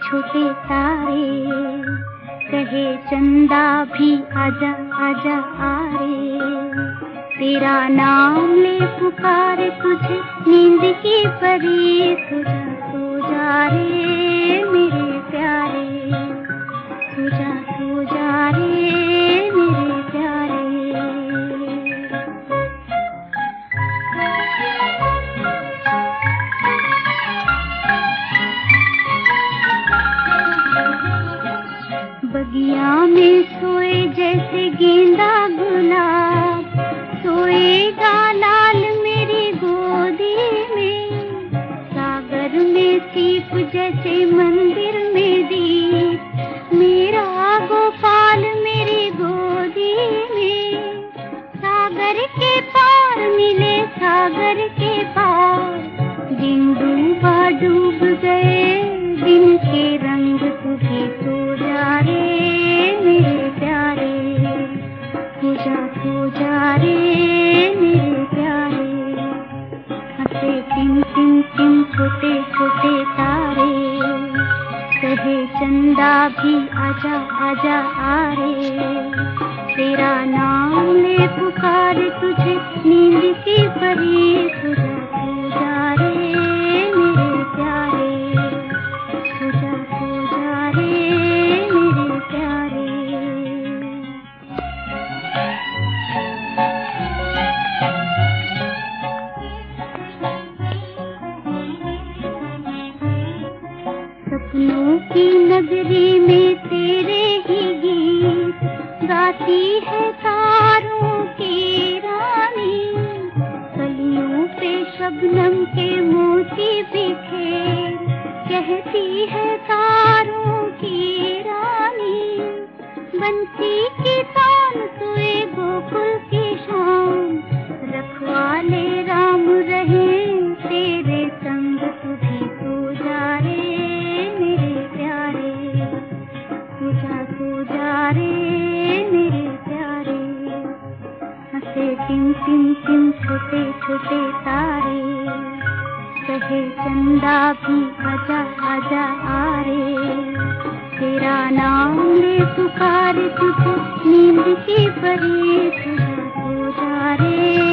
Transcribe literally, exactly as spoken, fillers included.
छोटे तारे, कहे चंदा भी आजा आजा आ रे। तेरा नाम ले पुकारे तुझे नींद की परी, सो जा सो जा रे मेरे प्यारे, सो जा सो जा रे मेरे प्यारे। बगिया में सोए जैसे गेंदा गुलाब, सोएगा लाल मेरी गोदी में। सागर में सीप जैसे मंदिर में दीप, मेरा गोपाल मेरी गोदी में। सागर के पार मिले सागर के पार, दिन डूबा डूब गए दिन के रंग तुझे। सो जा रे मेरे प्यारे, सो जा सो जा रे मेरे प्यारे। हंसे टिम टिम टिम छोटे छोटे तारे, कहे चंदा भी आजा आजा आ रे। तेरा नाम ले पुकार तुझे नींद की परी, सो जा सो जा रे मेरे प्यारे, सो जा सो जा रे मेरे प्यारे। सपनों की नगरी में तेरे ही गीत गाती है तारों की रानी। कलियों पे शबनम के मोती बिखेर, कहती है तारों की रानी। बंसी की तान सोए गोकुल की शाम, रखवाले राम रहे तेरे संग तू भी। सो जा रे मेरे प्यारे, सो जा सो जा रे मेरे प्यारे। हंसे टिम टिम टिम छोटे छोटे तारे, कहे चंदा भी आजा आजा आ रे। तेरा नाम ले पुकार तुझे नींद की परी, सो जा सो जा रे।